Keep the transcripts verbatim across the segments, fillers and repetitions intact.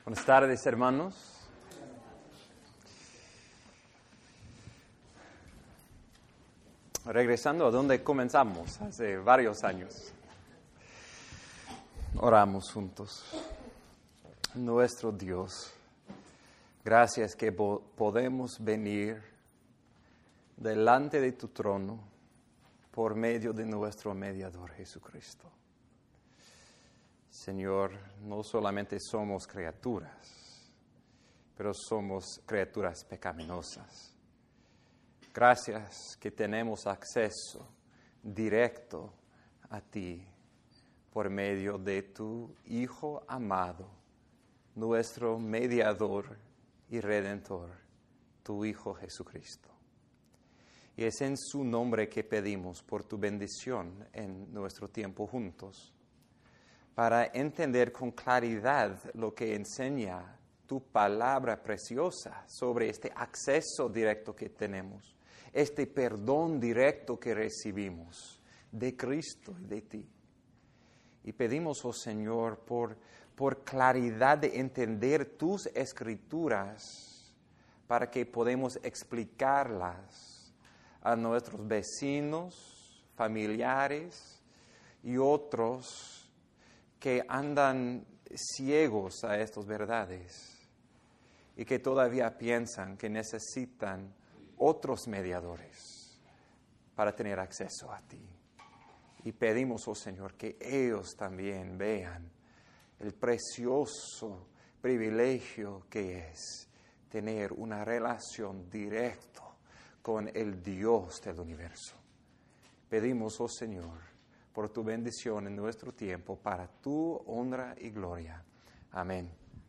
Buenas tardes, hermanos. Regresando a donde comenzamos hace varios años. Oramos juntos. Nuestro Dios, gracias que po- podemos venir delante de tu trono por medio de nuestro mediador Jesucristo. Señor, no solamente somos criaturas, pero somos criaturas pecaminosas. Gracias que tenemos acceso directo a ti por medio de tu Hijo amado, nuestro mediador y redentor, tu Hijo Jesucristo. Y es en su nombre que pedimos por tu bendición en nuestro tiempo juntos, para entender con claridad lo que enseña tu palabra preciosa sobre este acceso directo que tenemos, este perdón directo que recibimos de Cristo y de ti. Y pedimos, oh Señor, por, por claridad de entender tus escrituras, para que podamos explicarlas a nuestros vecinos, familiares y otros que andan ciegos a estas verdades y que todavía piensan que necesitan otros mediadores para tener acceso a ti. Y pedimos, oh Señor, que ellos también vean el precioso privilegio que es tener una relación directa con el Dios del universo. Pedimos, oh Señor, por tu bendición en nuestro tiempo, para tu honra y gloria. Amén.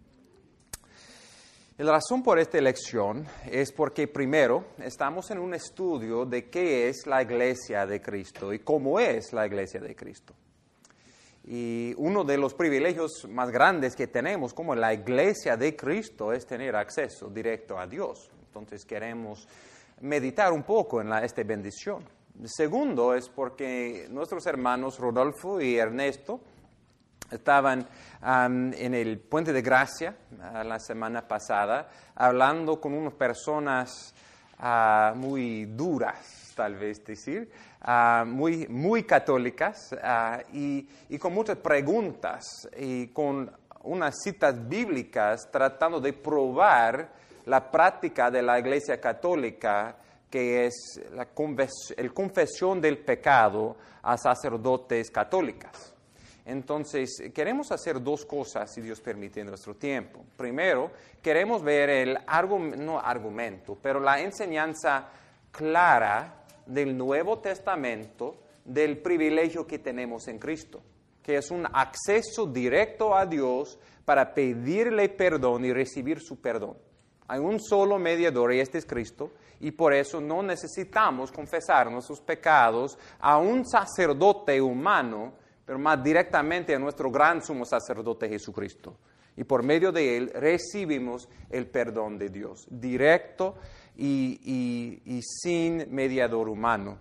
Y la razón por esta elección es porque, primero, estamos en un estudio de qué es la Iglesia de Cristo y cómo es la Iglesia de Cristo. Y uno de los privilegios más grandes que tenemos como la Iglesia de Cristo es tener acceso directo a Dios. Entonces queremos meditar un poco en la, esta bendición. Segundo es porque nuestros hermanos Rodolfo y Ernesto estaban um, en el Puente de Gracia uh, la semana pasada hablando con unas personas uh, muy duras, tal vez decir, uh, muy, muy católicas uh, y, y con muchas preguntas y con unas citas bíblicas tratando de probar la práctica de la Iglesia Católica, que es la confes- el confesión del pecado a sacerdotes católicas. Entonces, queremos hacer dos cosas, si Dios permite, en nuestro tiempo. Primero, queremos ver el argumento, no argumento, pero la enseñanza clara del Nuevo Testamento del privilegio que tenemos en Cristo, que es un acceso directo a Dios para pedirle perdón y recibir su perdón. Hay un solo mediador y este es Cristo, y por eso no necesitamos confesar nuestros pecados a un sacerdote humano, pero más directamente a nuestro gran sumo sacerdote Jesucristo. Y por medio de él recibimos el perdón de Dios, directo y, y, y sin mediador humano.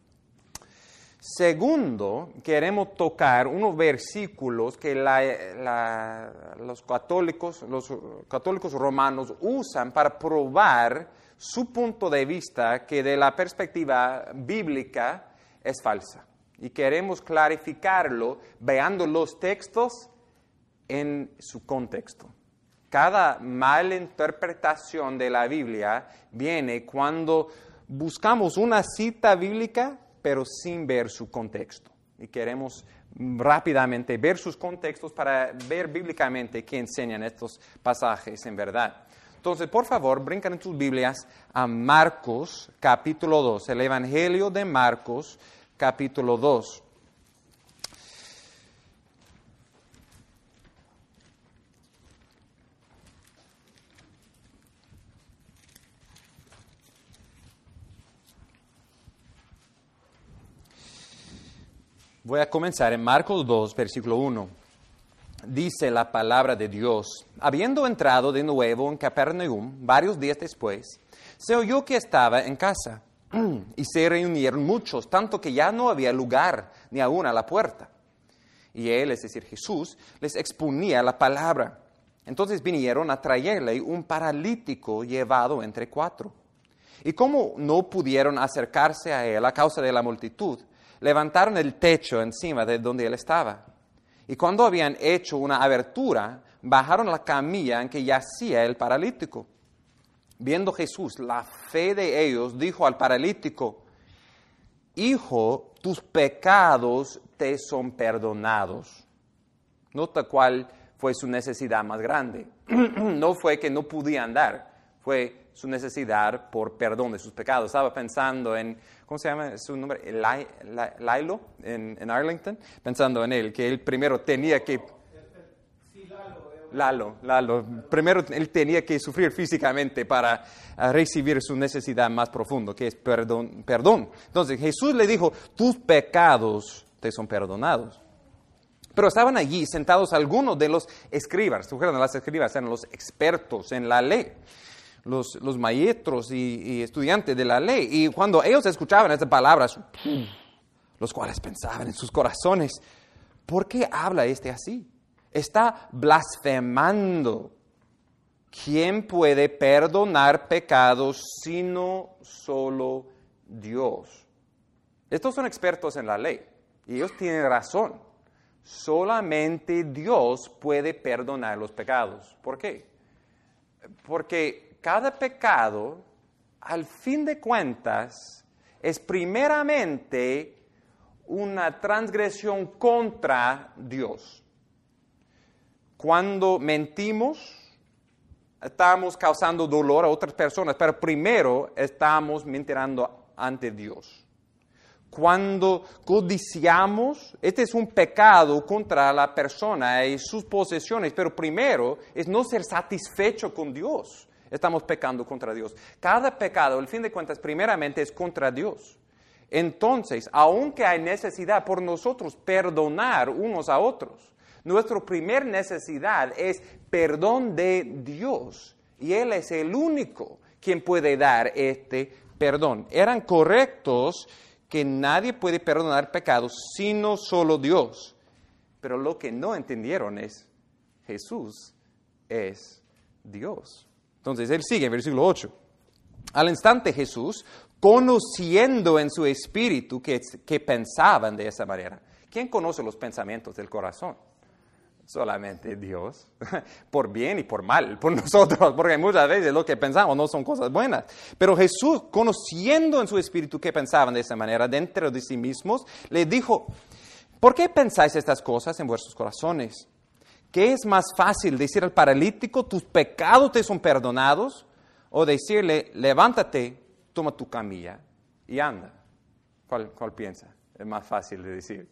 Segundo, queremos tocar unos versículos que la, la, los, católicos, los católicos romanos usan para probar su punto de vista que de la perspectiva bíblica es falsa. Y queremos clarificarlo veando los textos en su contexto. Cada malinterpretación de la Biblia viene cuando buscamos una cita bíblica pero sin ver su contexto. Y queremos rápidamente ver sus contextos para ver bíblicamente qué enseñan estos pasajes en verdad. Entonces, por favor, brincan en tus Biblias a Marcos, capítulo dos, el Evangelio de Marcos, capítulo dos. Voy a comenzar en Marcos dos, versículo uno. Dice la palabra de Dios: habiendo entrado de nuevo en Capernaum, varios días después, se oyó que estaba en casa, y se reunieron muchos, tanto que ya no había lugar ni aún a la puerta. Y él, es decir, Jesús, les exponía la palabra. Entonces vinieron a traerle un paralítico llevado entre cuatro. Y como no pudieron acercarse a él a causa de la multitud, levantaron el techo encima de donde él estaba. Y cuando habían hecho una abertura, bajaron la camilla en que yacía el paralítico. Viendo Jesús la fe de ellos, dijo al paralítico: Hijo, tus pecados te son perdonados. Nota cuál fue su necesidad más grande. No fue que no podía andar, fue su necesidad por perdón de sus pecados. Estaba pensando en, ¿cómo se llama su nombre? Eli- Li- Lilo, en, en Arlington. Pensando en él, que él primero tenía que... Lalo, Lalo. Primero él tenía que sufrir físicamente para uh, recibir su necesidad más profunda, que es perdón, perdón. Entonces Jesús le dijo, tus pecados te son perdonados. Pero estaban allí sentados algunos de los escribas. ¿Se acuerdan? Las escribas eran los expertos en la ley, los, los maestros y, y estudiantes de la ley. Y cuando ellos escuchaban estas palabras, los cuales pensaban en sus corazones, ¿por qué habla este así? Está blasfemando. ¿Quién puede perdonar pecados sino solo Dios? Estos son expertos en la ley y ellos tienen razón. Solamente Dios puede perdonar los pecados. ¿Por qué? Porque cada pecado, al fin de cuentas, es primeramente una transgresión contra Dios. Cuando mentimos, estamos causando dolor a otras personas, pero primero estamos mintiendo ante Dios. Cuando codiciamos, este es un pecado contra la persona y sus posesiones, pero primero es no ser satisfecho con Dios. Estamos pecando contra Dios. Cada pecado, al fin de cuentas, primeramente es contra Dios. Entonces, aunque hay necesidad por nosotros perdonar unos a otros, nuestra primera necesidad es perdón de Dios. Y Él es el único quien puede dar este perdón. Eran correctos que nadie puede perdonar pecados sino solo Dios. Pero lo que no entendieron es, Jesús es Dios. Entonces, Él sigue en versículo ocho. Al instante Jesús, conociendo en su espíritu que, que pensaban de esa manera. ¿Quién conoce los pensamientos del corazón? Solamente Dios, por bien y por mal, por nosotros, porque muchas veces lo que pensamos no son cosas buenas. Pero Jesús, conociendo en su espíritu que pensaban de esa manera dentro de sí mismos, le dijo, ¿por qué pensáis estas cosas en vuestros corazones? ¿Qué es más fácil decir al paralítico, tus pecados te son perdonados? O decirle, levántate, toma tu camilla y anda. ¿Cuál, cuál piensa? Es más fácil de decir.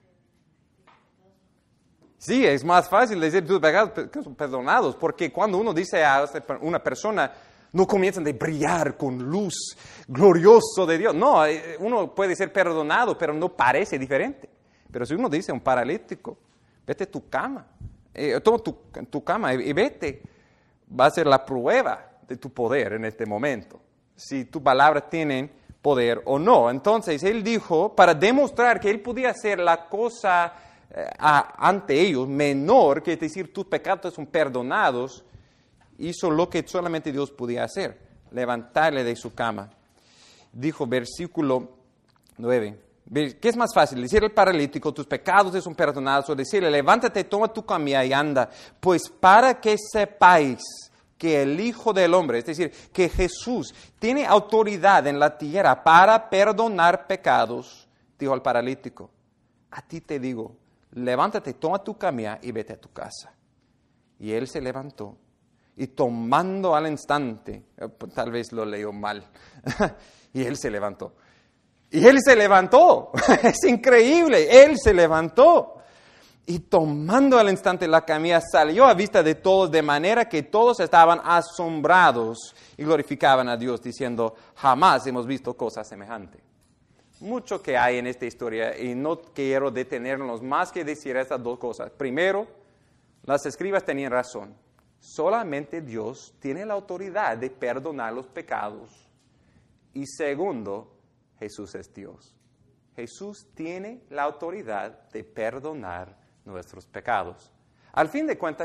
Sí, es más fácil decir tus pecados son perdonados, porque cuando uno dice a una persona, no comienzan a brillar con luz glorioso de Dios. No, uno puede ser perdonado, pero no parece diferente. Pero si uno dice a un paralítico, vete a tu cama, eh, toma tu, tu cama y, y vete, va a ser la prueba de tu poder en este momento, si tus palabras tienen poder o no. Entonces, él dijo, para demostrar que él podía hacer la cosa eh, a, ante ellos menor, que es decir, tus pecados son perdonados, hizo lo que solamente Dios podía hacer, levantarle de su cama. Dijo, versículo nueve, ¿qué es más fácil? Decirle al paralítico, tus pecados te son perdonados, o decirle, levántate, toma tu camilla y anda, pues para que sepáis que el Hijo del Hombre, es decir, que Jesús tiene autoridad en la tierra para perdonar pecados, dijo al paralítico, a ti te digo, levántate, toma tu camilla y vete a tu casa. Y él se levantó y tomando al instante, tal vez lo leyó mal, y él se levantó. Y él se levantó, es increíble, él se levantó. Y tomando al instante la camilla, salió a vista de todos, de manera que todos estaban asombrados y glorificaban a Dios, diciendo, jamás hemos visto cosa semejante. Mucho que hay en esta historia, y no quiero detenernos más que decir estas dos cosas. Primero, las escribas tenían razón. Solamente Dios tiene la autoridad de perdonar los pecados. Y segundo, Jesús es Dios. Jesús tiene la autoridad de perdonar nuestros pecados. Al fin de cuentas,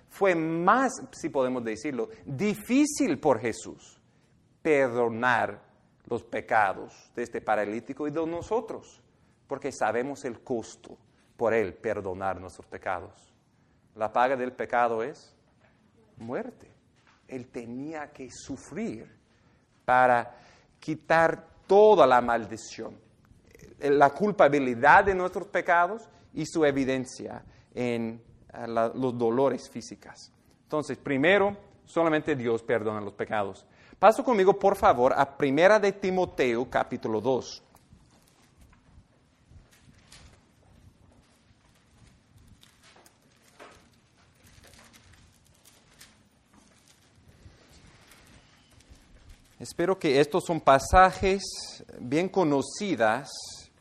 fue más, si podemos decirlo, difícil por Jesús perdonar los pecados de este paralítico y de nosotros, porque sabemos el costo por Él perdonar nuestros pecados. La paga del pecado es muerte. Él tenía que sufrir para quitar toda la maldición, la culpabilidad de nuestros pecados y su evidencia en la, los dolores físicos. Entonces, primero, solamente Dios perdona los pecados. Paso conmigo, por favor, a Primera de Timoteo, capítulo dos. Espero que estos son pasajes bien conocidas,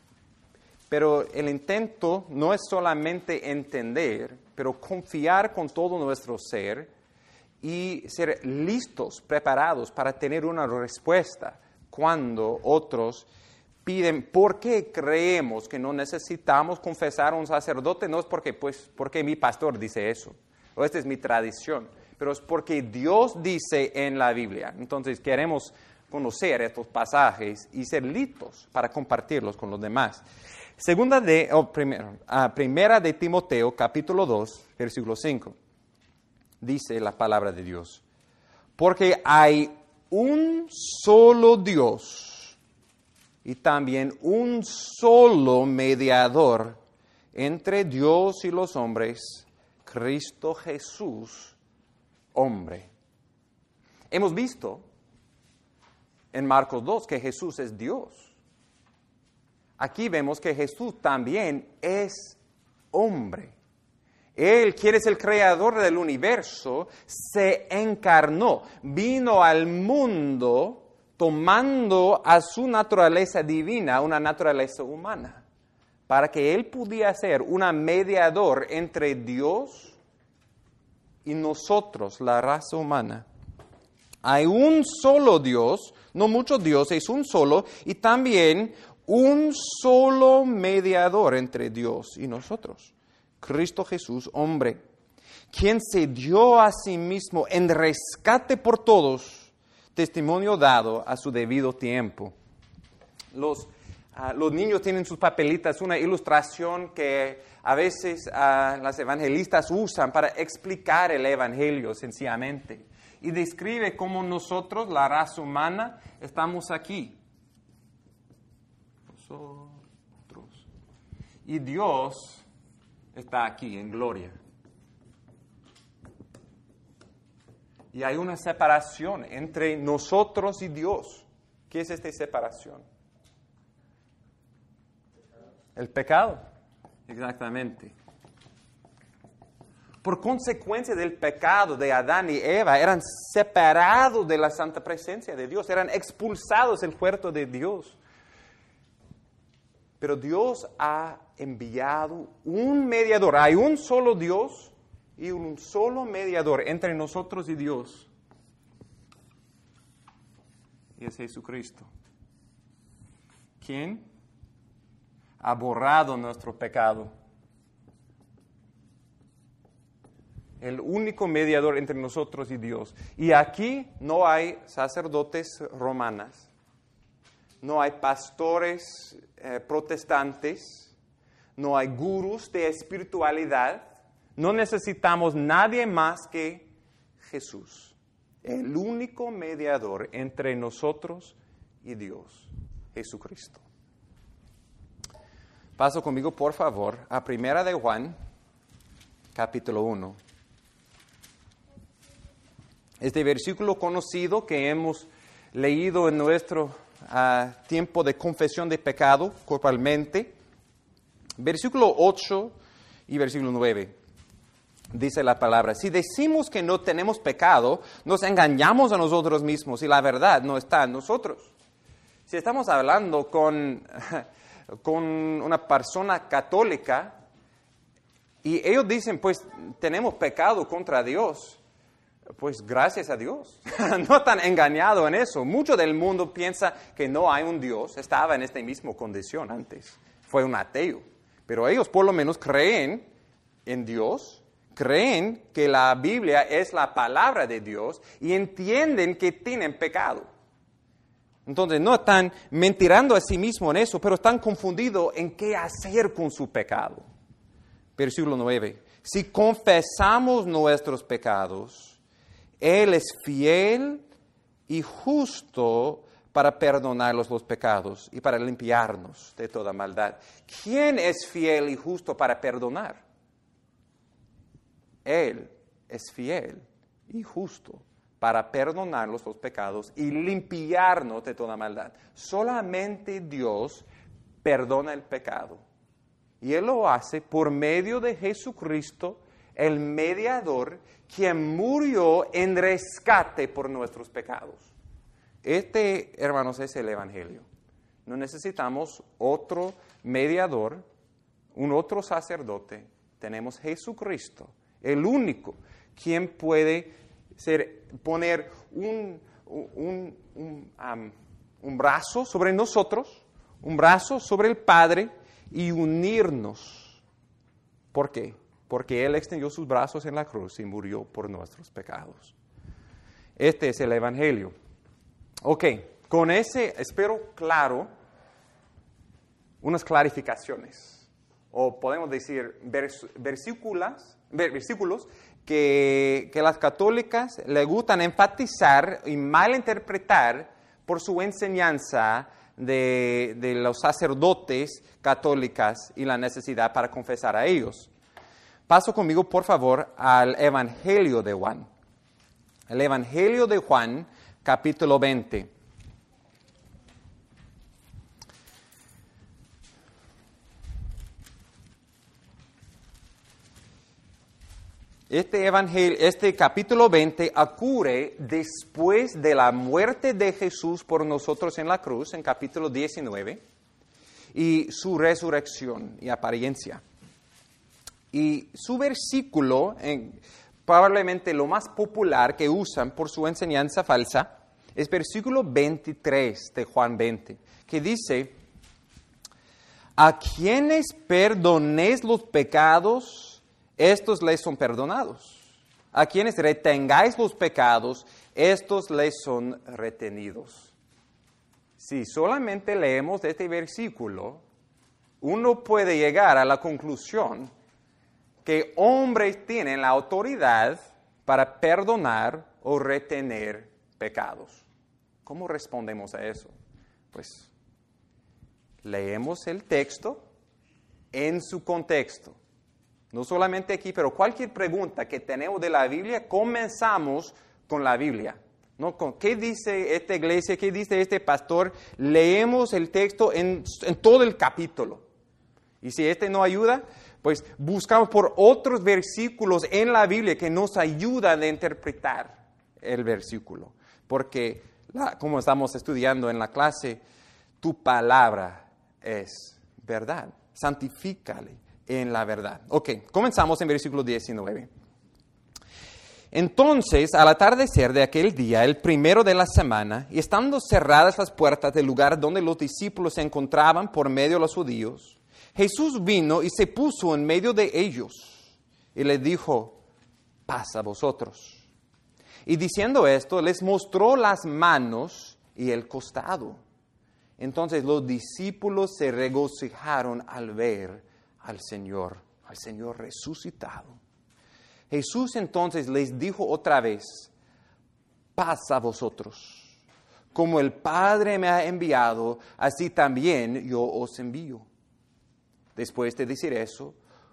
pero el intento no es solamente entender, pero confiar con todo nuestro ser y ser listos, preparados para tener una respuesta cuando otros piden por qué creemos que no necesitamos confesar a un sacerdote. No es porque, pues, porque mi pastor dice eso, o esta es mi tradición, pero es porque Dios dice en la Biblia. Entonces queremos conocer estos pasajes y ser listos para compartirlos con los demás. Segunda de, oh, primero, uh, primera de Timoteo, capítulo dos, versículo cinco. Dice la palabra de Dios: porque hay un solo Dios y también un solo mediador entre Dios y los hombres, Cristo Jesús, hombre. Hemos visto en Marcos dos que Jesús es Dios. Aquí vemos que Jesús también es hombre. Él, quien es el creador del universo, se encarnó, vino al mundo tomando a su naturaleza divina, una naturaleza humana, para que Él pudiera ser un mediador entre Dios y nosotros, la raza humana. Hay un solo Dios, no muchos dioses, un solo, y también un solo mediador entre Dios y nosotros. Cristo Jesús, hombre, quien se dio a sí mismo en rescate por todos, testimonio dado a su debido tiempo. Los, uh, los niños tienen sus papelitas, una ilustración que a veces uh, las evangelistas usan para explicar el evangelio sencillamente. Y describe cómo nosotros, la raza humana, estamos aquí. Nosotros. Y Dios está aquí en gloria. Y hay una separación entre nosotros y Dios. ¿Qué es esta separación? El pecado. Exactamente. Por consecuencia del pecado de Adán y Eva, eran separados de la santa presencia de Dios, eran expulsados del huerto de Dios. Pero Dios ha enviado un mediador. Hay un solo Dios y un solo mediador entre nosotros y Dios. Y es Jesucristo. ¿Quién? Ha borrado nuestro pecado. El único mediador entre nosotros y Dios. Y aquí no hay sacerdotes romanas. No hay pastores eh, protestantes, no hay gurús de espiritualidad, no necesitamos nadie más que Jesús, el único mediador entre nosotros y Dios, Jesucristo. Paso conmigo, por favor, a Primera de Juan, capítulo uno. Este versículo conocido que hemos leído en nuestro Uh, tiempo de confesión de pecado corporalmente. Versículo ocho y versículo nueve. Dice la palabra: si decimos que no tenemos pecado, nos engañamos a nosotros mismos y la verdad no está en nosotros. Si estamos hablando con, con una persona católica y ellos dicen, pues tenemos pecado contra Dios, pues gracias a Dios. No están engañados en eso. Mucho del mundo piensa que no hay un Dios. Estaba en esta misma condición antes. Fue un ateo. Pero ellos por lo menos creen en Dios, creen que la Biblia es la palabra de Dios y entienden que tienen pecado. Entonces no están mentirando a sí mismos en eso, pero están confundidos en qué hacer con su pecado. Versículo nueve. Si confesamos nuestros pecados, Él es fiel y justo para perdonarnos los pecados y para limpiarnos de toda maldad. ¿Quién es fiel y justo para perdonar? Él es fiel y justo para perdonarnos los pecados y limpiarnos de toda maldad. Solamente Dios perdona el pecado. Y Él lo hace por medio de Jesucristo, el mediador, quien murió en rescate por nuestros pecados. Este, hermanos, es el Evangelio. No necesitamos otro mediador, un otro sacerdote. Tenemos Jesucristo, el único, quien puede ser, poner un, un, un, um, un brazo sobre nosotros, un brazo sobre el Padre y unirnos. ¿Por qué? Porque Él extendió sus brazos en la cruz y murió por nuestros pecados. Este es el Evangelio. Ok, con ese espero claro unas clarificaciones, o podemos decir vers, versículos, versículos que, que las católicas le gustan enfatizar y malinterpretar por su enseñanza de, de los sacerdotes católicas y la necesidad para confesar a ellos. Paso conmigo, por favor, al Evangelio de Juan. El Evangelio de Juan, capítulo veinte. Este, evangelio, este capítulo veinte ocurre después de la muerte de Jesús por nosotros en la cruz, en capítulo diecinueve, y su resurrección y apariencia. Y su versículo, en, probablemente lo más popular que usan por su enseñanza falsa, es versículo veintitrés de Juan veinte, que dice: a quienes perdonéis los pecados, estos les son perdonados. A quienes retengáis los pecados, estos les son retenidos. Si solamente leemos este versículo, uno puede llegar a la conclusión que hombres tienen la autoridad para perdonar o retener pecados. ¿Cómo respondemos a eso? Pues leemos el texto en su contexto. No solamente aquí, pero cualquier pregunta que tenemos de la Biblia, comenzamos con la Biblia. ¿No? Con, ¿qué dice esta iglesia? ¿Qué dice este pastor? Leemos el texto en, en todo el capítulo. Y si este no ayuda, pues buscamos por otros versículos en la Biblia que nos ayudan a interpretar el versículo. Porque, la, como estamos estudiando en la clase, tu palabra es verdad. Santifícale en la verdad. Ok, comenzamos en versículo diecinueve. Entonces, al atardecer de aquel día, el primero de la semana, y estando cerradas las puertas del lugar donde los discípulos se encontraban por medio de los judíos, Jesús vino y se puso en medio de ellos y les dijo: paz a vosotros. Y diciendo esto, les mostró las manos y el costado. Entonces los discípulos se regocijaron al ver al Señor, al Señor resucitado. Jesús entonces les dijo otra vez: paz a vosotros. Como el Padre me ha enviado, así también yo os envío. Después de decir eso,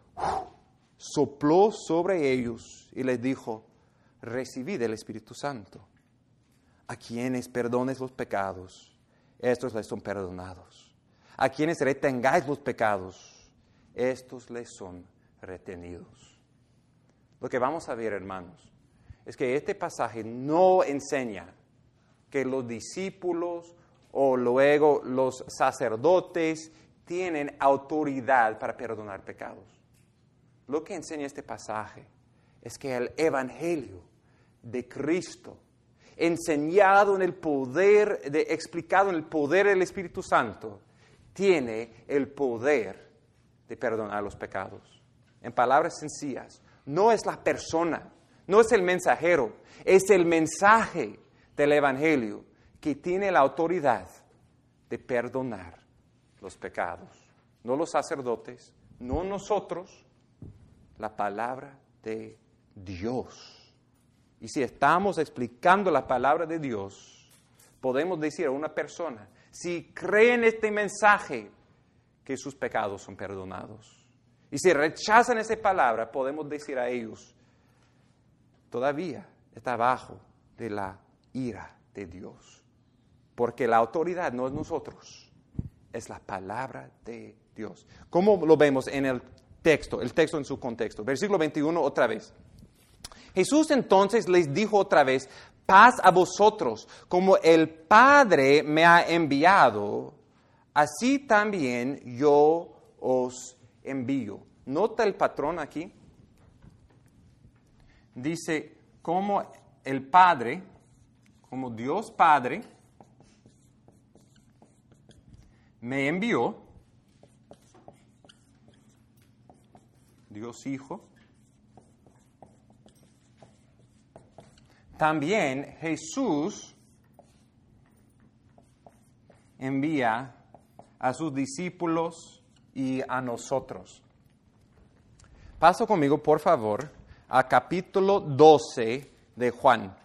sopló sobre ellos y les dijo: recibid el Espíritu Santo. A quienes perdones los pecados, estos les son perdonados. A quienes retengáis los pecados, estos les son retenidos. Lo que vamos a ver, hermanos, es que este pasaje no enseña que los discípulos o luego los sacerdotes tienen autoridad para perdonar pecados. Lo que enseña este pasaje es que el Evangelio de Cristo, enseñado en el poder, de, explicado en el poder del Espíritu Santo, tiene el poder de perdonar los pecados. En palabras sencillas, No es la persona, no es el mensajero, es el mensaje del Evangelio que tiene la autoridad de perdonar los pecados. No los sacerdotes, no nosotros, la palabra de Dios. Y si estamos explicando la palabra de Dios, podemos decir a una persona, si cree en este mensaje, que sus pecados son perdonados. Y si rechazan esa palabra, podemos decir a ellos, todavía está bajo de la ira de Dios. Porque la autoridad no es nosotros, es la palabra de Dios. ¿Cómo lo vemos en el texto? El texto en su contexto. Versículo veintiuno otra vez. Jesús entonces les dijo otra vez, paz a vosotros, como el Padre me ha enviado, así también yo os envío. ¿Nota el patrón aquí? Dice, como el Padre, como Dios Padre, me envió, Dios Hijo, también Jesús envía a sus discípulos y a nosotros. Paso conmigo, por favor, a capítulo doce de Juan.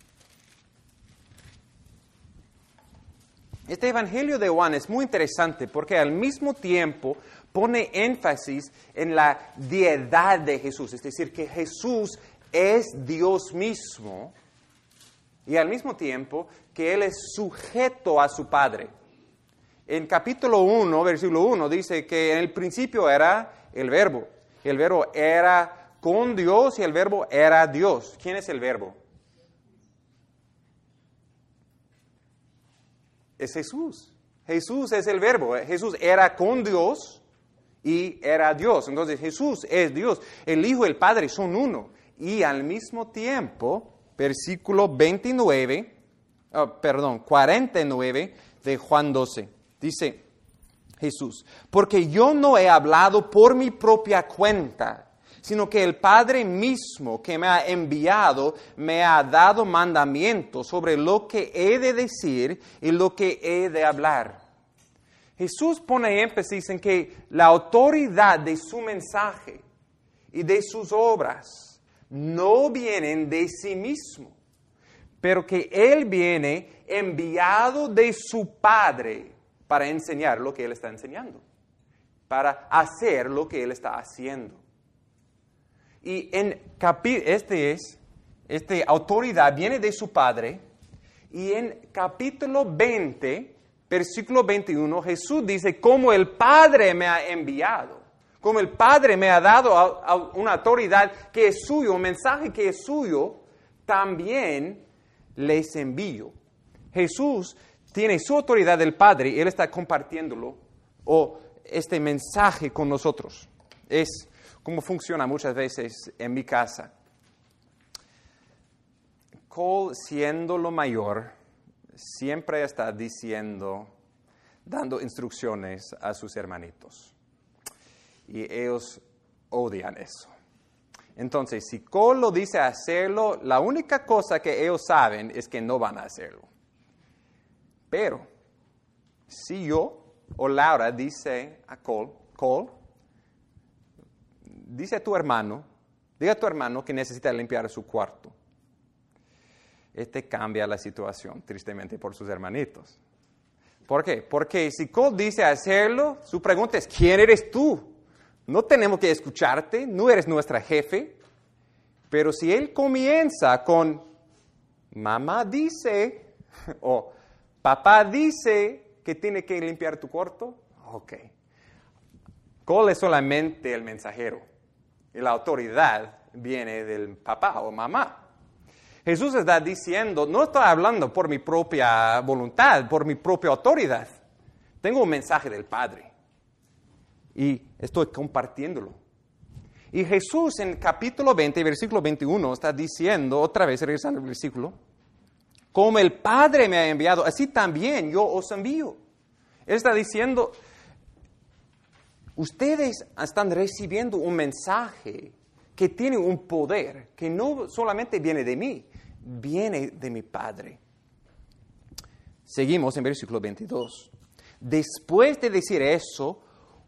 Este Evangelio de Juan es muy interesante porque al mismo tiempo pone énfasis en la deidad de Jesús, es decir, que Jesús es Dios mismo y al mismo tiempo que Él es sujeto a su Padre. En capítulo uno, versículo uno, dice que en el principio era el Verbo. El Verbo era con Dios y el Verbo era Dios. ¿Quién es el Verbo? Es Jesús. Jesús es el Verbo. Jesús era con Dios y era Dios. Entonces Jesús es Dios. El Hijo y el Padre son uno. Y al mismo tiempo, versículo veintinueve, oh, perdón, cuarenta y nueve de Juan doce, dice Jesús, porque yo no he hablado por mi propia cuenta, sino que el Padre mismo que me ha enviado me ha dado mandamientos sobre lo que he de decir y lo que he de hablar. Jesús pone énfasis en que la autoridad de su mensaje y de sus obras no vienen de sí mismo, pero que Él viene enviado de su Padre para enseñar lo que Él está enseñando, para hacer lo que Él está haciendo. Y en capi- este es, esta autoridad viene de su Padre, y en capítulo veinte, versículo veintiuno, Jesús dice, como el Padre me ha enviado, como el Padre me ha dado a, a una autoridad que es suyo, un mensaje que es suyo, también les envío. Jesús tiene su autoridad del Padre y Él está compartiéndolo, o este mensaje con nosotros. Es como funciona muchas veces en mi casa. Cole, siendo lo mayor, siempre está diciendo, dando instrucciones a sus hermanitos. Y ellos odian eso. Entonces, si Cole lo dice hacerlo, la única cosa que ellos saben es que no van a hacerlo. Pero, si yo o Laura dice a Cole, Cole, dice a tu hermano, diga a tu hermano que necesita limpiar su cuarto. Este cambia la situación, tristemente, por sus hermanitos. ¿Por qué? Porque si Cole dice hacerlo, su pregunta es, ¿quién eres tú? No tenemos que escucharte, no eres nuestra jefe. Pero si él comienza con, mamá dice, o papá dice que tiene que limpiar tu cuarto, ok. Cole es solamente el mensajero. Y la autoridad viene del papá o mamá. Jesús está diciendo, no estoy hablando por mi propia voluntad, por mi propia autoridad. Tengo un mensaje del Padre. Y estoy compartiéndolo. Y Jesús en capítulo veinte, versículo veintiuno, está diciendo, otra vez regresando al versículo, como el Padre me ha enviado, así también yo os envío. Él está diciendo, ustedes están recibiendo un mensaje que tiene un poder que no solamente viene de mí, viene de mi Padre. Seguimos en versículo veintidós. Después de decir eso,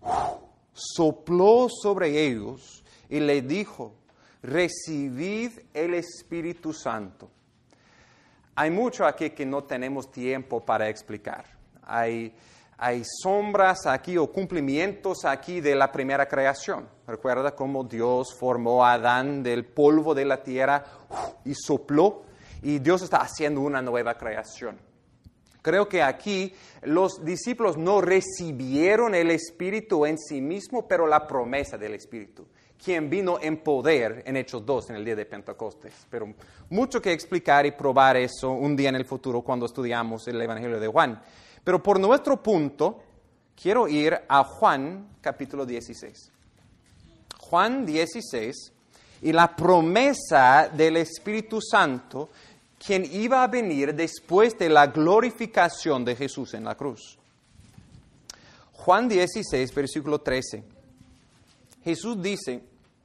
sopló sobre ellos y le dijo, recibid el Espíritu Santo. Hay mucho aquí que no tenemos tiempo para explicar. Hay, hay sombras aquí o cumplimientos aquí de la primera creación. Recuerda cómo Dios formó a Adán del polvo de la tierra y sopló, y Dios está haciendo una nueva creación. Creo que aquí los discípulos no recibieron el Espíritu en sí mismo, pero la promesa del Espíritu, quien vino en poder en Hechos dos, en el día de Pentecostés. Pero mucho que explicar y probar eso un día en el futuro cuando estudiamos el Evangelio de Juan. Pero por nuestro punto, quiero ir a Juan capítulo dieciséis. Juan dieciséis y la promesa del Espíritu Santo, quien iba a venir después de la glorificación de Jesús en la cruz. Juan dieciséis, versículo trece. Jesús dice,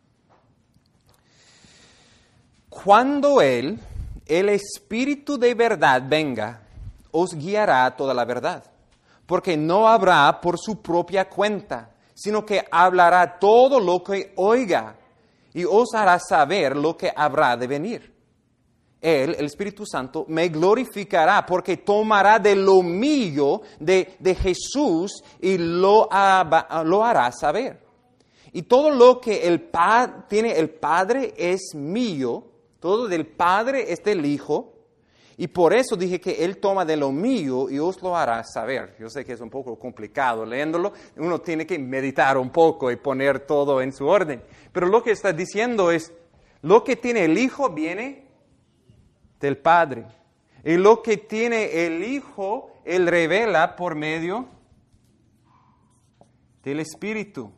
cuando Él, el Espíritu de verdad, venga, os guiará a toda la verdad, porque no habrá por su propia cuenta, sino que hablará todo lo que oiga y os hará saber lo que habrá de venir. Él, el Espíritu Santo, me glorificará porque tomará de lo mío de, de Jesús y lo, lo hará saber. Y todo lo que el pa, tiene el Padre es mío, todo del Padre es del Hijo, y por eso dije que Él toma de lo mío y os lo hará saber. Yo sé que es un poco complicado leyéndolo, uno tiene que meditar un poco y poner todo en su orden. Pero lo que está diciendo es, lo que tiene el Hijo viene del Padre. Y lo que tiene el Hijo, Él revela por medio del Espíritu.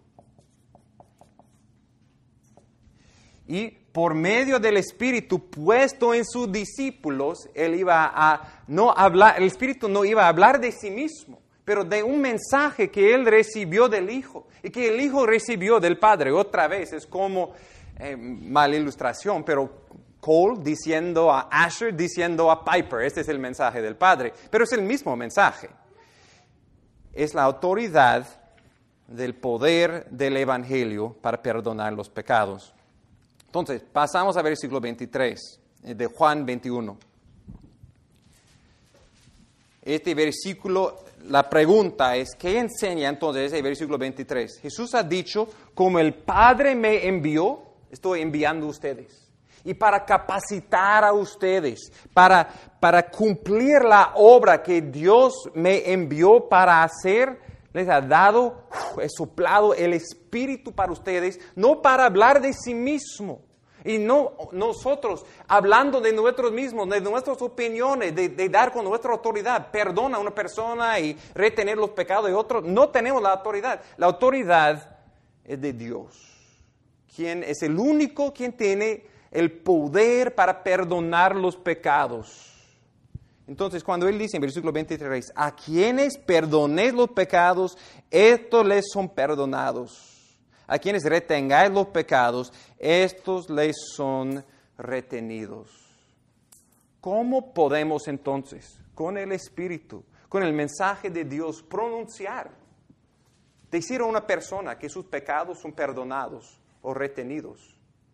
Y por medio del Espíritu puesto en sus discípulos, Él iba a no hablar, el Espíritu no iba a hablar de sí mismo, pero de un mensaje que Él recibió del Hijo y que el Hijo recibió del Padre. Otra vez, es como, eh, mala ilustración, pero Cole diciendo a Asher, diciendo a Piper, este es el mensaje del Padre, pero es el mismo mensaje. Es la autoridad del poder del Evangelio para perdonar los pecados. Entonces, pasamos al versículo veintitrés de Juan veintiuno. Este versículo, la pregunta es, ¿qué enseña entonces el versículo veintitrés? Jesús ha dicho, como el Padre me envió, estoy enviando a ustedes. Y para capacitar a ustedes, para, para cumplir la obra que Dios me envió para hacer, les ha dado, he soplado el Espíritu para ustedes, no para hablar de sí mismo. Y no nosotros hablando de nosotros mismos, de nuestras opiniones, de, de dar con nuestra autoridad, perdona a una persona y retener los pecados de otros. No tenemos la autoridad. La autoridad es de Dios, quien es el único quien tiene el poder para perdonar los pecados. Entonces, cuando Él dice en versículo veintitrés, a quienes perdonéis los pecados, estos les son perdonados. A quienes retengáis los pecados, estos les son retenidos. ¿Cómo podemos entonces, con el Espíritu, con el mensaje de Dios, pronunciar, decir a una persona que sus pecados son perdonados o retenidos?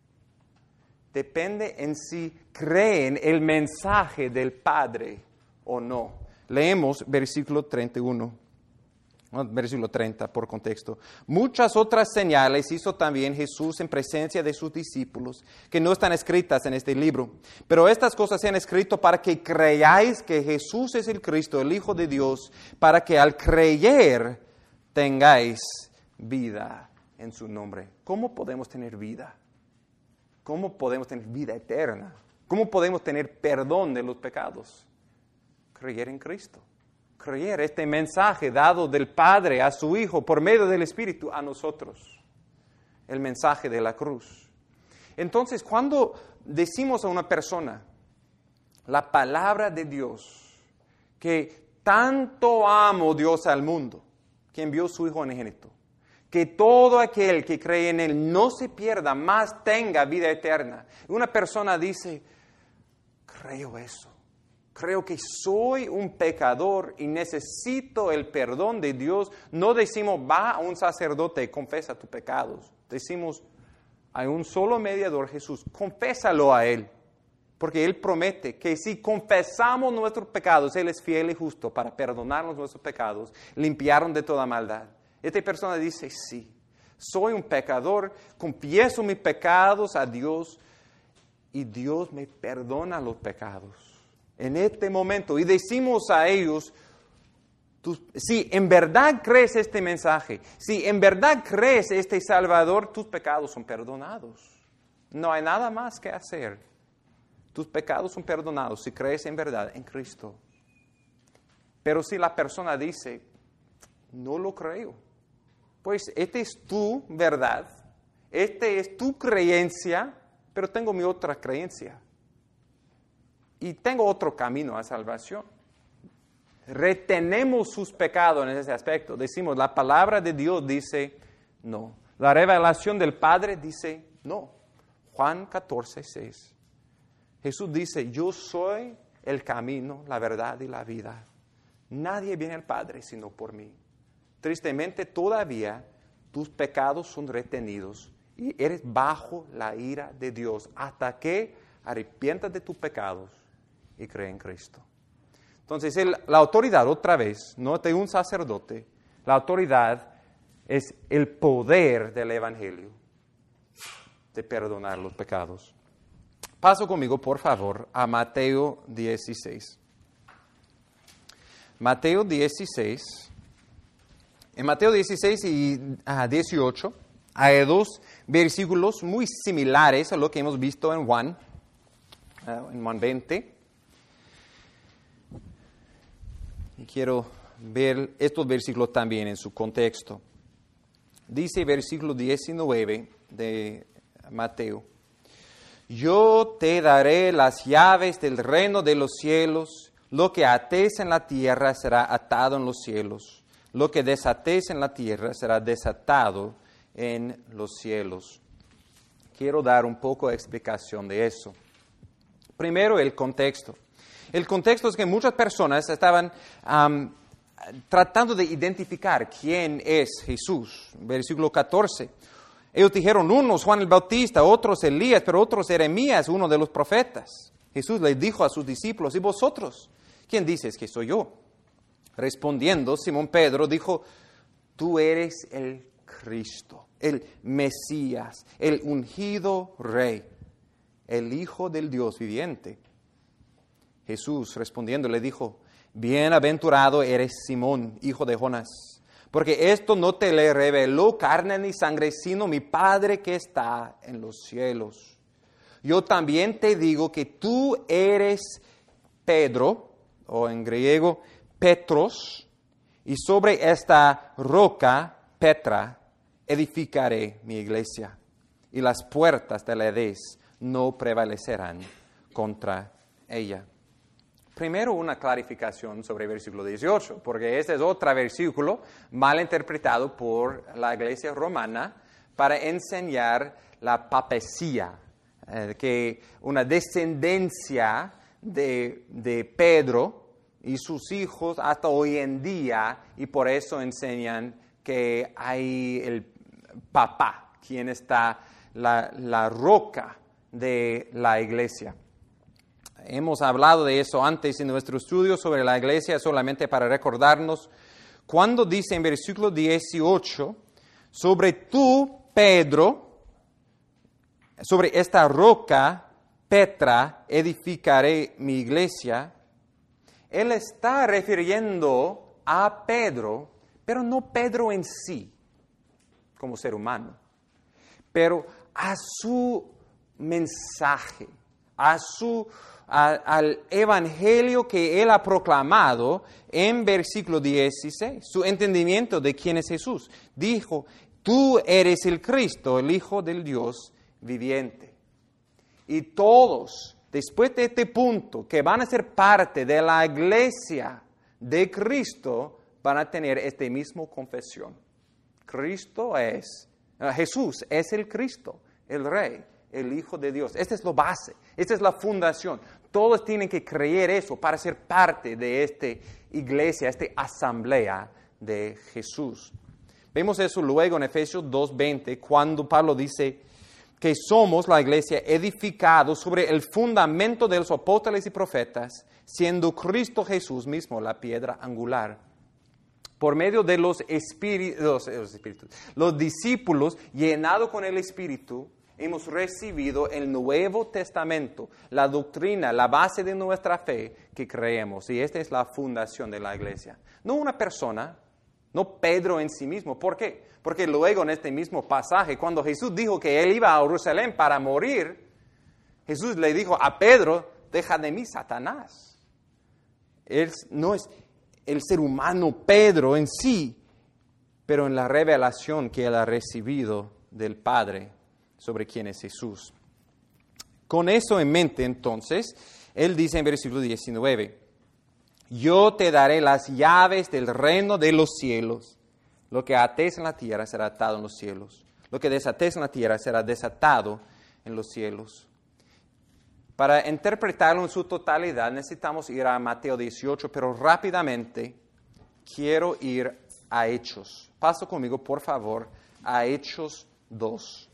Depende en si creen el mensaje del Padre o no. Leemos versículo treinta y uno, versículo treinta por contexto. Muchas otras señales hizo también Jesús en presencia de sus discípulos, que no están escritas en este libro. Pero estas cosas se han escrito para que creáis que Jesús es el Cristo, el Hijo de Dios, para que al creer tengáis vida en su nombre. ¿Cómo podemos tener vida? ¿Cómo podemos tener vida eterna? ¿Cómo podemos tener perdón de los pecados? Creer en Cristo. Creer este mensaje dado del Padre a su Hijo por medio del Espíritu a nosotros. El mensaje de la cruz. Entonces, cuando decimos a una persona la palabra de Dios, que tanto amó Dios al mundo, que envió su Hijo unigénito, que todo aquel que cree en Él no se pierda, más tenga vida eterna. Una persona dice, creo eso. Creo que soy un pecador y necesito el perdón de Dios. No decimos, va a un sacerdote y confesa tus pecados. Decimos, hay un solo mediador, Jesús, confésalo a Él. Porque Él promete que si confesamos nuestros pecados, Él es fiel y justo para perdonarnos nuestros pecados, limpiarnos de toda maldad. Esta persona dice, sí, soy un pecador, confieso mis pecados a Dios y Dios me perdona los pecados. En este momento, y decimos a ellos, tú, si en verdad crees este mensaje, si en verdad crees este Salvador, tus pecados son perdonados. No hay nada más que hacer. Tus pecados son perdonados si crees en verdad en Cristo. Pero si la persona dice, no lo creo, pues esta es tu verdad, esta es tu creencia, pero tengo mi otra creencia. Y tengo otro camino a salvación. Retenemos sus pecados en ese aspecto. Decimos, la palabra de Dios dice no. La revelación del Padre dice no. Juan catorce, seis. Jesús dice, yo soy el camino, la verdad y la vida. Nadie viene al Padre sino por mí. Tristemente, todavía tus pecados son retenidos y eres bajo la ira de Dios hasta que arrepientas de tus pecados y cree en Cristo. Entonces, el, la autoridad, otra vez, no de un sacerdote, la autoridad es el poder del Evangelio de perdonar los pecados. Paso conmigo, por favor, a Mateo dieciséis. Mateo dieciséis. En Mateo dieciséis y uh, dieciocho hay dos versículos muy similares a lo que hemos visto en Juan, uh, en Juan veinte. Y quiero ver estos versículos también en su contexto. Dice versículo diecinueve de Mateo, yo te daré las llaves del reino de los cielos, lo que ates en la tierra será atado en los cielos, lo que desates en la tierra será desatado en los cielos. Quiero dar un poco de explicación de eso. Primero, el contexto. El contexto es que muchas personas estaban um, tratando de identificar quién es Jesús. Versículo catorce. Ellos dijeron, unos Juan el Bautista, otros Elías, pero otros Jeremías, uno de los profetas. Jesús les dijo a sus discípulos, ¿y vosotros? ¿Quién dices que soy yo? Respondiendo, Simón Pedro dijo, tú eres el Cristo, el Mesías, el ungido Rey, el Hijo del Dios viviente. Jesús respondiendo le dijo, bienaventurado eres Simón, hijo de Jonás, porque esto no te le reveló carne ni sangre, sino mi Padre que está en los cielos. Yo también te digo que tú eres Pedro, o en griego, Petros, y sobre esta roca, Petra, edificaré mi iglesia, y las puertas del Hades no prevalecerán contra ella. Primero, una clarificación sobre el versículo dieciocho, porque este es otro versículo mal interpretado por la iglesia romana para enseñar la papesía, eh, que una descendencia de, de Pedro y sus hijos hasta hoy en día, y por eso enseñan que hay el papá, quien está la, la roca de la iglesia. Hemos hablado de eso antes en nuestro estudio sobre la iglesia, solamente para recordarnos, cuando dice en versículo dieciocho, sobre tú, Pedro, sobre esta roca, Petra, edificaré mi iglesia, él está refiriendo a Pedro, pero no Pedro en sí, como ser humano, pero a su mensaje, a su A, al evangelio que él ha proclamado en versículo dieciséis, su entendimiento de quién es Jesús. Dijo, tú eres el Cristo, el Hijo del Dios viviente. Y todos, después de este punto, que van a ser parte de la iglesia de Cristo, van a tener esta misma confesión. Cristo es, uh, Jesús es el Cristo, el Rey, el Hijo de Dios. Esta es la base, esta es la fundación. Todos tienen que creer eso para ser parte de esta iglesia, esta asamblea de Jesús. Vemos eso luego en Efesios dos veinte, cuando Pablo dice que somos la iglesia edificados sobre el fundamento de los apóstoles y profetas, siendo Cristo Jesús mismo la piedra angular. Por medio de los, espíritus, los, los, espíritus, los discípulos llenados con el Espíritu, hemos recibido el Nuevo Testamento, la doctrina, la base de nuestra fe que creemos. Y esta es la fundación de la iglesia. No una persona, no Pedro en sí mismo. ¿Por qué? Porque luego en este mismo pasaje, cuando Jesús dijo que él iba a Jerusalén para morir, Jesús le dijo a Pedro, deja de mí, Satanás. Él no es el ser humano Pedro en sí, pero en la revelación que él ha recibido del Padre sobre quién es Jesús. Con eso en mente, entonces, él dice en versículo diecinueve, yo te daré las llaves del reino de los cielos. Lo que ates en la tierra será atado en los cielos. Lo que desates en la tierra será desatado en los cielos. Para interpretarlo en su totalidad necesitamos ir a Mateo dieciocho, pero rápidamente quiero ir a Hechos. Pasa conmigo, por favor, a Hechos dos.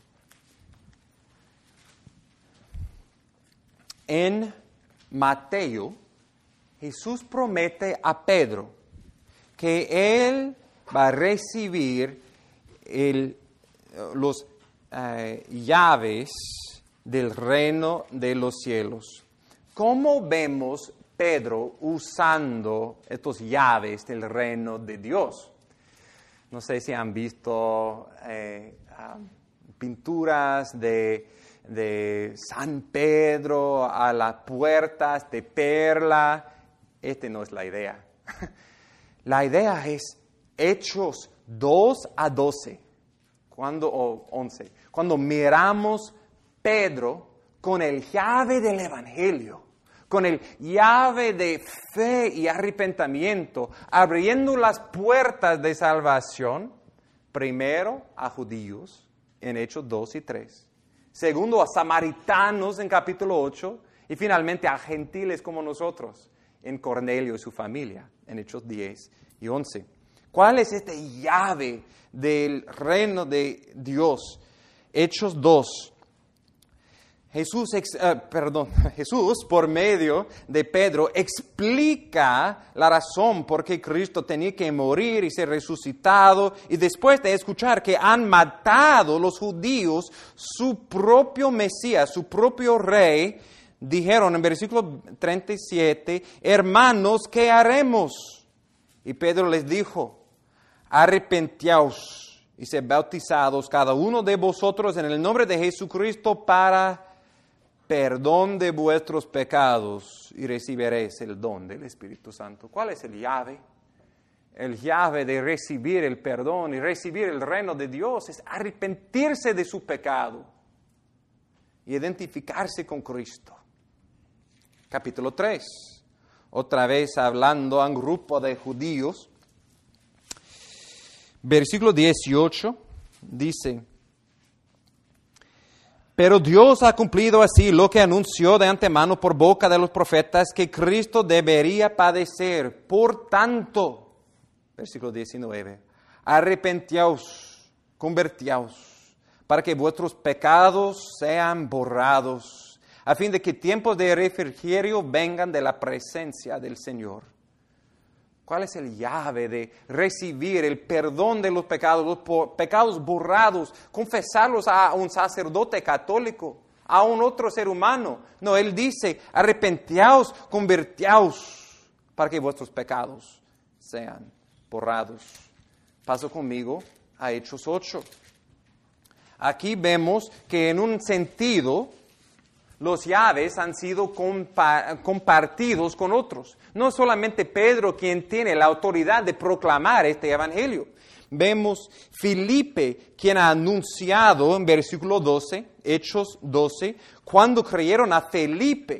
En Mateo, Jesús promete a Pedro que él va a recibir el, los uh, llaves del reino de los cielos. ¿Cómo vemos Pedro usando estas llaves del reino de Dios? No sé si han visto eh, uh, pinturas de, de San Pedro a las puertas de perla. Esta no es la idea. La idea es Hechos dos a doce, cuando, o once. Cuando miramos Pedro con el llave del Evangelio, con el llave de fe y arrepentimiento, abriendo las puertas de salvación, primero a judíos en Hechos dos y tres, segundo a samaritanos en capítulo ocho y finalmente a gentiles como nosotros en Cornelio y su familia en Hechos diez y once. ¿Cuál es esta llave del reino de Dios? Hechos dos. Jesús, uh, perdón, Jesús, por medio de Pedro, explica la razón por qué Cristo tenía que morir y ser resucitado. Y después de escuchar que han matado los judíos su propio Mesías, su propio Rey, dijeron en versículo treinta y siete, hermanos, ¿qué haremos? Y Pedro les dijo, arrepentíos y sed bautizados cada uno de vosotros en el nombre de Jesucristo para perdón de vuestros pecados y recibiréis el don del Espíritu Santo. ¿Cuál es el llave? El llave de recibir el perdón y recibir el reino de Dios es arrepentirse de su pecado y identificarse con Cristo. Capítulo tres. Otra vez hablando a un grupo de judíos. Versículo dieciocho dice, pero Dios ha cumplido así lo que anunció de antemano por boca de los profetas, que Cristo debería padecer. Por tanto, versículo diecinueve, arrepentíos, convertíos, para que vuestros pecados sean borrados, a fin de que tiempos de refrigerio vengan de la presencia del Señor. ¿Cuál es el llave de recibir el perdón de los pecados, los pecados borrados, confesarlos a un sacerdote católico, a un otro ser humano? No, él dice, arrepentíos, convertíos, para que vuestros pecados sean borrados. Paso conmigo a Hechos ocho. Aquí vemos que en un sentido los llaves han sido compa- compartidos con otros. No solamente Pedro quien tiene la autoridad de proclamar este evangelio. Vemos Filipe quien ha anunciado en versículo doce, Hechos doce, cuando creyeron a Felipe,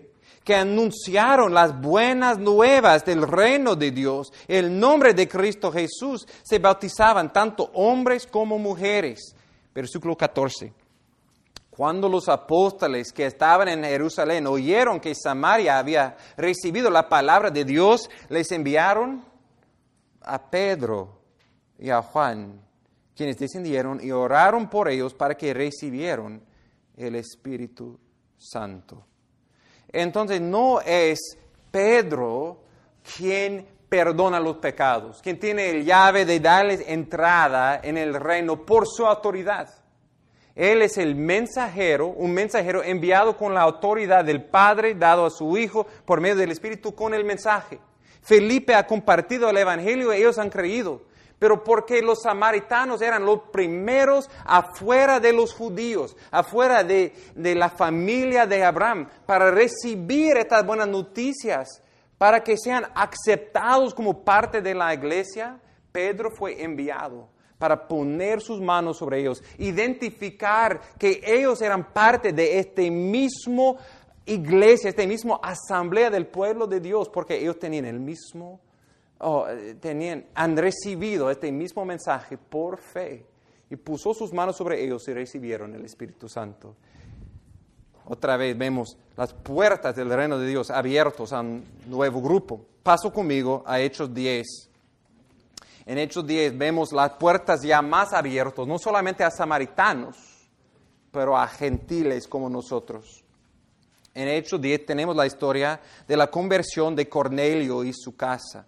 que anunciaron las buenas nuevas del reino de Dios, el nombre de Cristo Jesús, se bautizaban tanto hombres como mujeres. Versículo catorce. Cuando los apóstoles que estaban en Jerusalén oyeron que Samaria había recibido la palabra de Dios, les enviaron a Pedro y a Juan, quienes descendieron y oraron por ellos para que recibieran el Espíritu Santo. Entonces no es Pedro quien perdona los pecados, quien tiene el llave de darles entrada en el reino por su autoridad. Él es el mensajero, un mensajero enviado con la autoridad del Padre, dado a su Hijo por medio del Espíritu con el mensaje. Felipe ha compartido el Evangelio y ellos han creído, pero porque los samaritanos eran los primeros afuera de los judíos, afuera de, de la familia de Abraham, para recibir estas buenas noticias, para que sean aceptados como parte de la iglesia, Pedro fue enviado para poner sus manos sobre ellos, identificar que ellos eran parte de este mismo iglesia, esta misma asamblea del pueblo de Dios, porque ellos tenían el mismo, oh, tenían, han recibido este mismo mensaje por fe, y puso sus manos sobre ellos y recibieron el Espíritu Santo. Otra vez vemos las puertas del reino de Dios abiertos a un nuevo grupo. Paso conmigo a Hechos diez. En Hechos diez vemos las puertas ya más abiertas, no solamente a samaritanos, pero a gentiles como nosotros. En Hechos diez tenemos la historia de la conversión de Cornelio y su casa.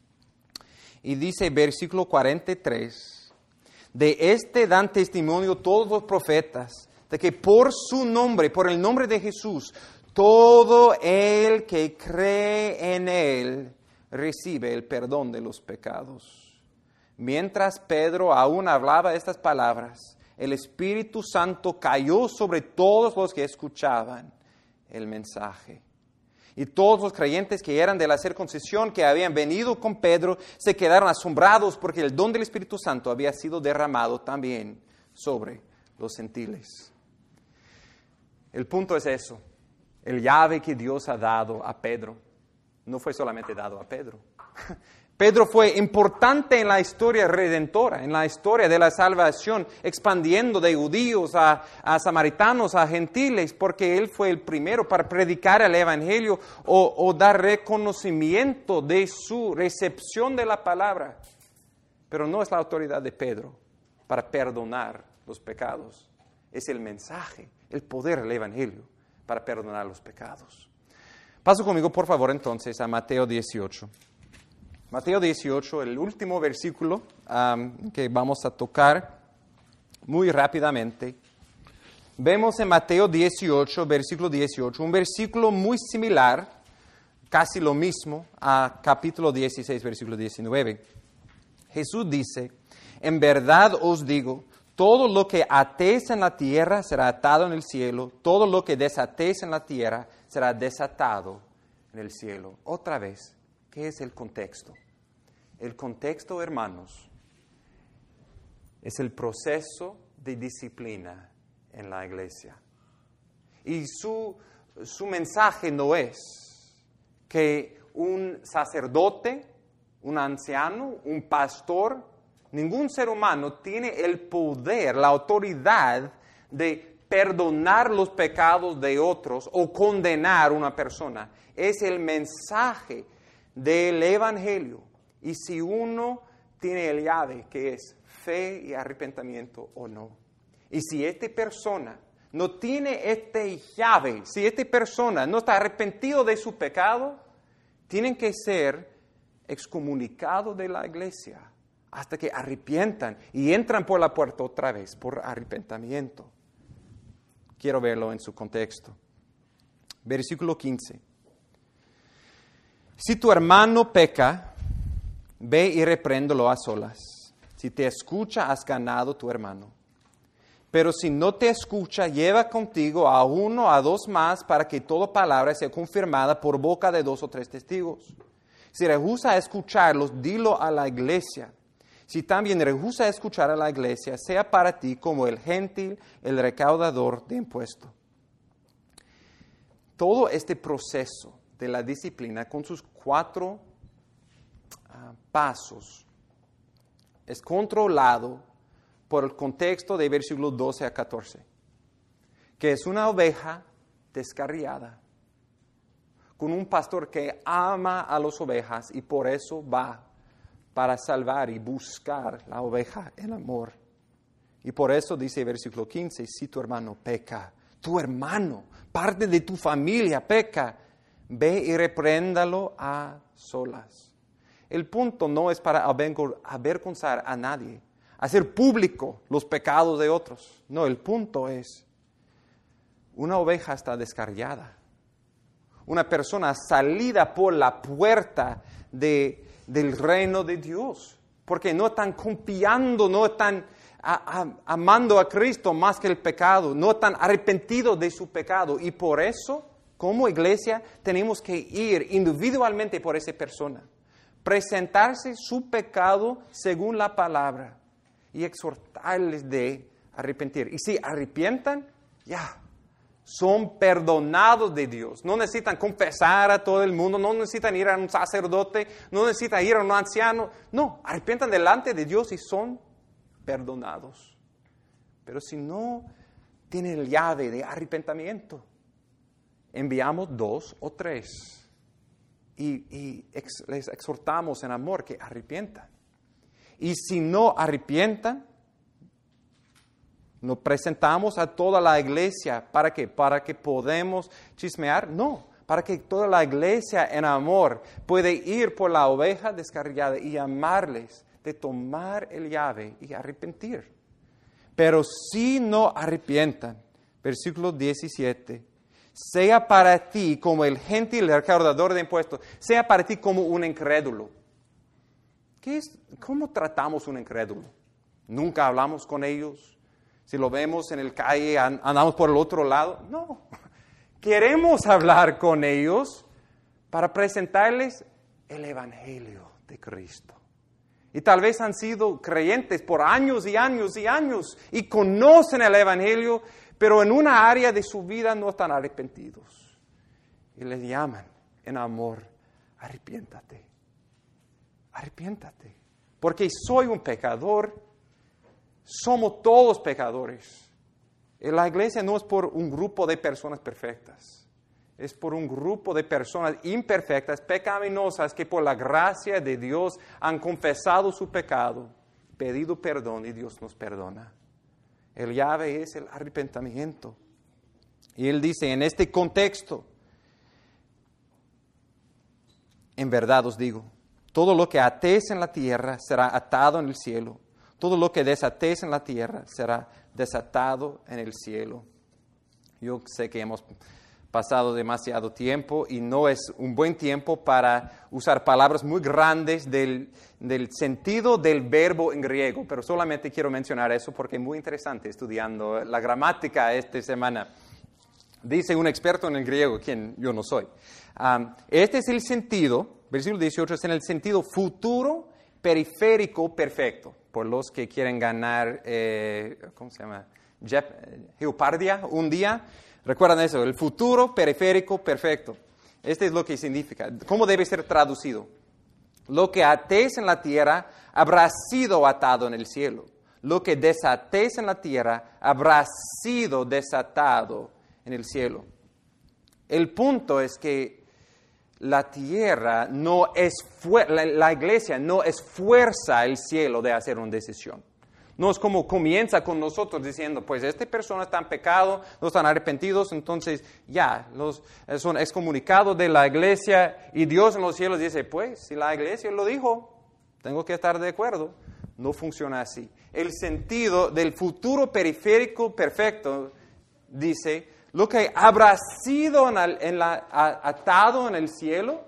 Y dice versículo cuarenta y tres, de este dan testimonio todos los profetas, de que por su nombre, por el nombre de Jesús, todo el que cree en él recibe el perdón de los pecados. Mientras Pedro aún hablaba estas palabras, el Espíritu Santo cayó sobre todos los que escuchaban el mensaje. Y todos los creyentes que eran de la circuncisión, que habían venido con Pedro, se quedaron asombrados porque el don del Espíritu Santo había sido derramado también sobre los gentiles. El punto es eso, el llave que Dios ha dado a Pedro, no fue solamente dado a Pedro. Pedro fue importante en la historia redentora, en la historia de la salvación, expandiendo de judíos a, a samaritanos, a gentiles, porque él fue el primero para predicar el Evangelio o, o dar reconocimiento de su recepción de la palabra. Pero no es la autoridad de Pedro para perdonar los pecados, es el mensaje, el poder del Evangelio para perdonar los pecados. Paso conmigo, por favor, entonces, a Mateo dieciocho. Mateo dieciocho, el último versículo um, que vamos a tocar muy rápidamente. Vemos en Mateo dieciocho, versículo dieciocho, un versículo muy similar, casi lo mismo, a capítulo dieciséis, versículo diecinueve. Jesús dice, en verdad os digo, todo lo que atéis en la tierra será atado en el cielo, todo lo que desatéis en la tierra será desatado en el cielo. Otra vez, ¿qué es el contexto? El contexto, hermanos, es el proceso de disciplina en la iglesia. Y su, su mensaje no es que un sacerdote, un anciano, un pastor, ningún ser humano tiene el poder, la autoridad de perdonar los pecados de otros o condenar a una persona. Es el mensaje del Evangelio. Y si uno tiene el llave, que es fe y arrepentimiento o no. Y si esta persona no tiene esta llave, si esta persona no está arrepentido de su pecado, tienen que ser excomunicados de la iglesia hasta que arrepientan y entran por la puerta otra vez por arrepentimiento. Quiero verlo en su contexto. Versículo quince. Si tu hermano peca, ve y repréndelo a solas. Si te escucha, has ganado tu hermano. Pero si no te escucha, lleva contigo a uno o a dos más para que toda palabra sea confirmada por boca de dos o tres testigos. Si rehúsa escucharlos, dilo a la iglesia. Si también rehúsa escuchar a la iglesia, sea para ti como el gentil, el recaudador de impuestos. todo este proceso de la disciplina con sus cuatro uh, pasos es controlado por el contexto de versículos doce a catorce, que es una oveja descarriada, con un pastor que ama a las ovejas y por eso va para salvar y buscar la oveja en amor. Y por eso dice el versículo quince, si tu hermano peca, tu hermano, parte de tu familia peca, ve y repréndalo a solas. El punto no es para avergonzar a nadie, hacer público los pecados de otros. No, el punto es, una oveja está descarriada. Una persona salida por la puerta de, del reino de Dios. Porque no están confiando, no están a, a, amando a Cristo más que el pecado. No están arrepentidos de su pecado. Y por eso, como iglesia, tenemos que ir individualmente por esa persona. Presentarse su pecado según la palabra. Y exhortarles de arrepentir. Y si arrepientan, ya. Son perdonados de Dios. No necesitan confesar a todo el mundo, no necesitan ir a un sacerdote, no necesitan ir a un anciano. No, arrepientan delante de Dios y son perdonados. Pero si no tienen el llave de arrepentimiento, enviamos dos o tres y, y ex, les exhortamos en amor que arrepientan. Y si no arrepientan, nos presentamos a toda la iglesia. ¿Para qué? ¿Para que podamos chismear? No, para que toda la iglesia en amor puede ir por la oveja descarriada y amarles de tomar el llave y arrepentir. Pero si no arrepientan, versículo diecisiete, sea para ti como el gentil recaudador de impuestos, sea para ti como un incrédulo. ¿Qué es? ¿Cómo tratamos un incrédulo? Nunca hablamos con ellos. Si lo vemos en el calle, andamos por el otro lado. No, queremos hablar con ellos para presentarles el Evangelio de Cristo. Y tal vez han sido creyentes por años y años y años y conocen el Evangelio, pero en una área de su vida no están arrepentidos. Y les llaman en amor, arrepiéntate, arrepiéntate, porque soy un pecador. Somos todos pecadores. La iglesia no es por un grupo de personas perfectas. Es por un grupo de personas imperfectas, pecaminosas, que por la gracia de Dios han confesado su pecado, pedido perdón y Dios nos perdona. El llave es el arrepentimiento. Y él dice, en este contexto, en verdad os digo, todo lo que atéis en la tierra será atado en el cielo. Todo lo que desatéis en la tierra será desatado en el cielo. Yo sé que hemos pasado demasiado tiempo y no es un buen tiempo para usar palabras muy grandes del, del sentido del verbo en griego, pero solamente quiero mencionar eso porque es muy interesante estudiando la gramática esta semana. Dice un experto en el griego, quien yo no soy. Um, este es el sentido, versículo dieciocho, es en el sentido futuro periférico perfecto. Por los que quieren ganar, eh, ¿cómo se llama? Jeopardia un día. Recuerdan eso, el futuro periférico perfecto. Este es lo que significa. ¿Cómo debe ser traducido? Lo que atéis en la tierra habrá sido atado en el cielo. Lo que desatéis en la tierra habrá sido desatado en el cielo. El punto es que la tierra no es, la, la iglesia no esfuerza el cielo de hacer una decisión. No es como comienza con nosotros diciendo, pues esta persona está en pecado, no están arrepentidos, entonces ya, los, son excomunicados de la iglesia y Dios en los cielos dice, pues si la iglesia lo dijo, tengo que estar de acuerdo. No funciona así. El sentido del futuro periférico perfecto dice, lo que habrá sido en la, en la, atado en el cielo,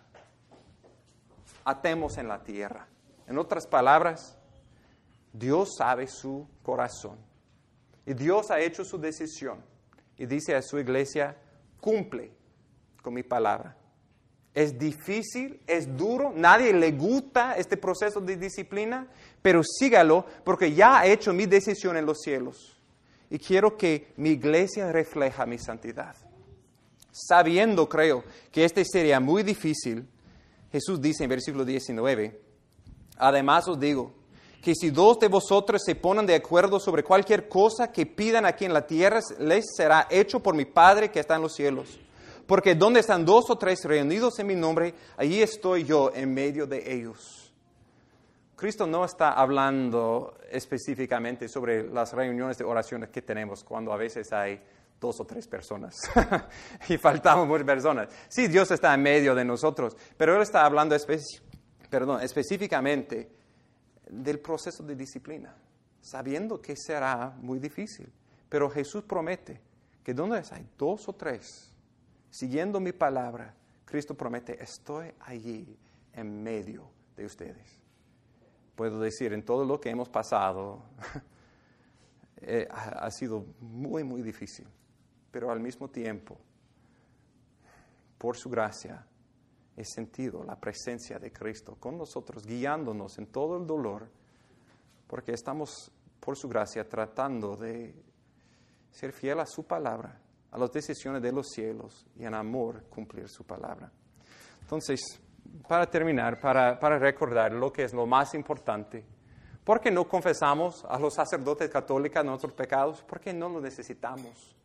atemos en la tierra. En otras palabras, Dios sabe su corazón. Y Dios ha hecho su decisión. Y dice a su iglesia, cumple con mi palabra. Es difícil, es duro, nadie le gusta este proceso de disciplina, pero sígalo porque ya he hecho mi decisión en los cielos. Y quiero que mi iglesia refleje mi santidad. Sabiendo, creo, que este sería muy difícil, Jesús dice en versículo diecinueve, además os digo, que si dos de vosotros se ponen de acuerdo sobre cualquier cosa que pidan aquí en la tierra, les será hecho por mi Padre que está en los cielos. Porque donde están dos o tres reunidos en mi nombre, allí estoy yo en medio de ellos. Cristo no está hablando específicamente sobre las reuniones de oraciones que tenemos cuando a veces hay dos o tres personas y faltamos muchas personas. Sí, Dios está en medio de nosotros, pero Él está hablando especi- perdón, específicamente del proceso de disciplina, sabiendo que será muy difícil. Pero Jesús promete que donde hay dos o tres, siguiendo mi palabra, Cristo promete, estoy allí en medio de ustedes. Puedo decir, en todo lo que hemos pasado, eh, ha, ha sido muy, muy difícil. Pero al mismo tiempo, por su gracia, he sentido la presencia de Cristo con nosotros, guiándonos en todo el dolor, porque estamos, por su gracia, tratando de ser fiel a su palabra, a las decisiones de los cielos y en amor cumplir su palabra. Entonces, para terminar, para, para recordar lo que es lo más importante, ¿por qué no confesamos a los sacerdotes católicos nuestros pecados? Porque no lo necesitamos.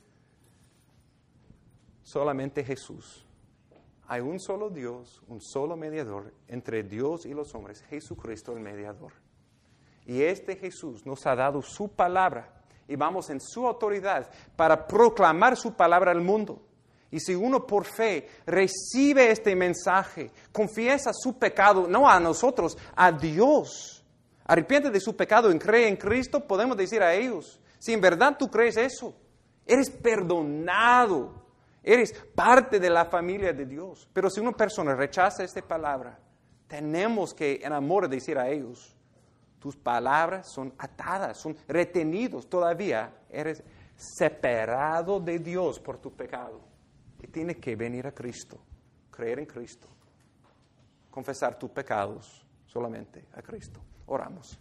Solamente Jesús. Hay un solo Dios, un solo mediador entre Dios y los hombres, Jesucristo el mediador. Y este Jesús nos ha dado su palabra y vamos en su autoridad para proclamar su palabra al mundo. Y si uno por fe recibe este mensaje, confiesa su pecado, no a nosotros, a Dios, arrepiente de su pecado y cree en Cristo, podemos decir a ellos, si en verdad tú crees eso, eres perdonado. Eres parte de la familia de Dios. Pero si una persona rechaza esta palabra, tenemos que en amor decir a ellos, tus palabras son atadas, son retenidos. Todavía eres separado de Dios por tu pecado. Y tienes que venir a Cristo, creer en Cristo, confesar tus pecados solamente a Cristo. Oramos.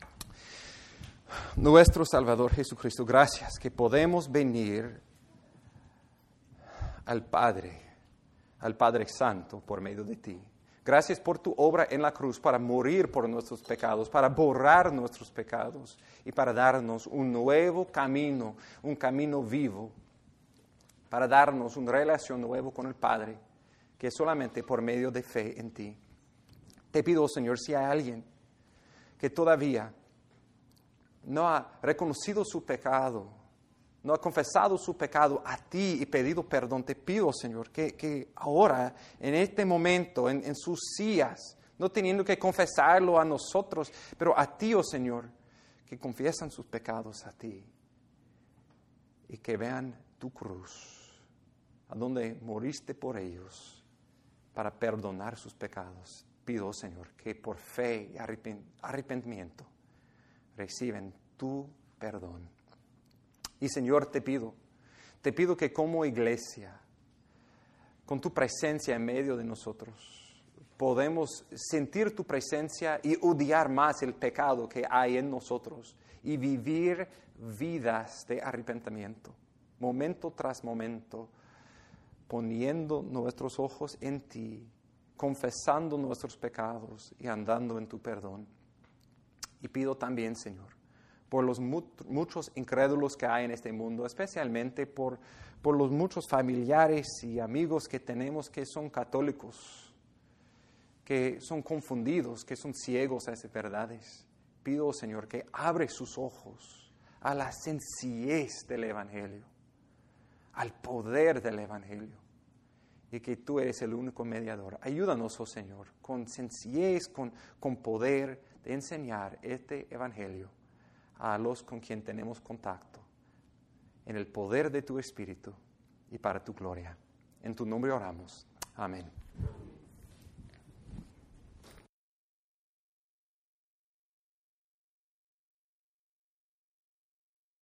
Nuestro Salvador Jesucristo, gracias que podemos venir al Padre, al Padre Santo por medio de ti. Gracias por tu obra en la cruz para morir por nuestros pecados, para borrar nuestros pecados y para darnos un nuevo camino, un camino vivo, para darnos una relación nueva con el Padre, que es solamente por medio de fe en ti. Te pido, Señor, si hay alguien que todavía no ha reconocido su pecado, no ha confesado su pecado a ti y pedido perdón, te pido, Señor, que, que ahora, en este momento, en, en sus sillas, no teniendo que confesarlo a nosotros, pero a ti, oh Señor, que confiesan sus pecados a ti y que vean tu cruz, a donde moriste por ellos para perdonar sus pecados. Pido, Señor, que por fe y arrepentimiento reciben tu perdón. Y Señor, te pido, te pido que como iglesia, con tu presencia en medio de nosotros, podemos sentir tu presencia y odiar más el pecado que hay en nosotros y vivir vidas de arrepentimiento, momento tras momento, poniendo nuestros ojos en ti, confesando nuestros pecados y andando en tu perdón. Y pido también, Señor, por los mu- muchos incrédulos que hay en este mundo, especialmente por, por los muchos familiares y amigos que tenemos que son católicos, que son confundidos, que son ciegos a esas verdades. Pido, Señor, que abre sus ojos a la sencillez del Evangelio, al poder del Evangelio, y que tú eres el único mediador. Ayúdanos, oh Señor, con sencillez, con, con poder de enseñar este Evangelio a los con quien tenemos contacto, en el poder de tu Espíritu y para tu gloria. En tu nombre oramos. Amén.